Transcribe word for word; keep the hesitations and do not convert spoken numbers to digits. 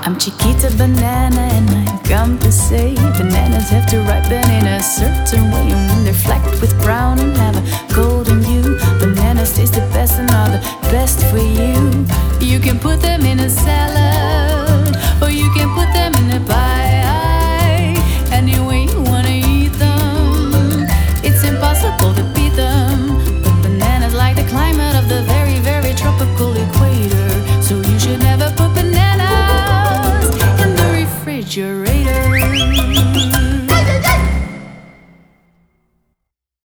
I'm Chiquita Banana and I've come to say bananas have to ripen in a certain way, and when they're flecked with brown and